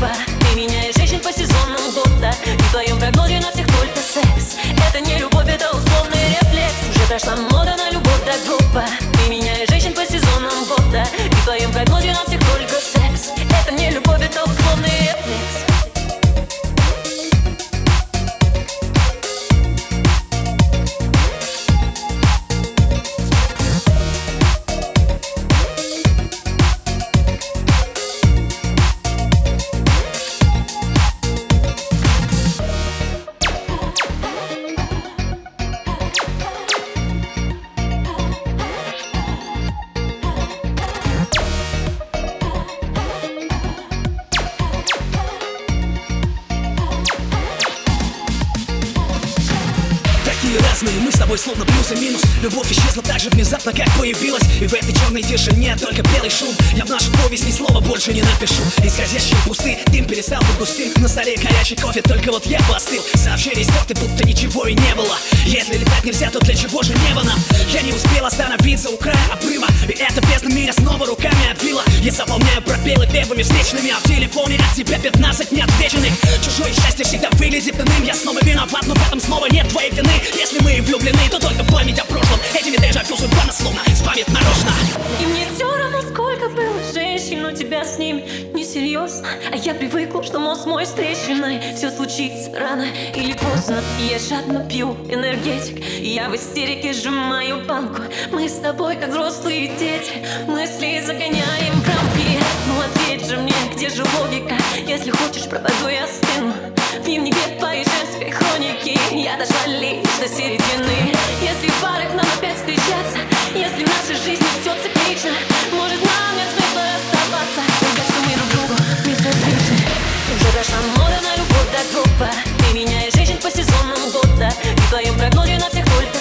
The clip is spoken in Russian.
группа. Ты меняешь женщин по сезонам года, и в твоем прогнозе на всех только секс. Это не любовь, это условный рефлекс. Уже прошла мода на любовь до группа. Ты меняешь женщин по сезонам года, и в твоем прогнозе на всех только секс. Это не любовь, это условный рефлекс. Разные, мы с тобой словно плюс и минус. Любовь исчезла так же внезапно, как появилась. И в этой черной тишине только белый шум. Я в нашу повесть ни слова больше не напишу. Исходящие пусты, дым перестал быть густым. На столе горячий кофе, только вот я постыл. Сообщение стерты, будто ничего и не было. Если летать нельзя, то для чего же небо нам? Я не успел остановиться у края обрыва, и эта бездна меня снова руками обвила. Я заполняю пробелы первыми встречными, а в телефоне от тебя 15 неотвеченных. Чужое счастье всегда выглядит иным. Я снова виноват, но в этом снова нет твоей вины. Если мы влюблены, то только в память о прошлом. Этими дежавю судьба нас словно спамит нарочно. И мне все равно, сколько было женщин, у тебя с ними несерьезно. А я привыкла, что мост мой с трещиной. Все случится рано или поздно. И я жадно пью энергетик, и я в истерике сжимаю банку. Мы с тобой как взрослые дети, мысли загоняем в рамки. Ну ответь же мне, где же логика? Если хочешь, пропаду я стыну. В дневнике твоей женской хроники я дошла лишь до середины. Если в парах нам опять встречаться, если в нашей жизни все циклично, может нам нет смысла расставаться. Только что мы друг другу безразличны. Уже прошла мода на любовь до группа. Ты меняешь женщин по сезонам года, и в твоем прогнозе на всех только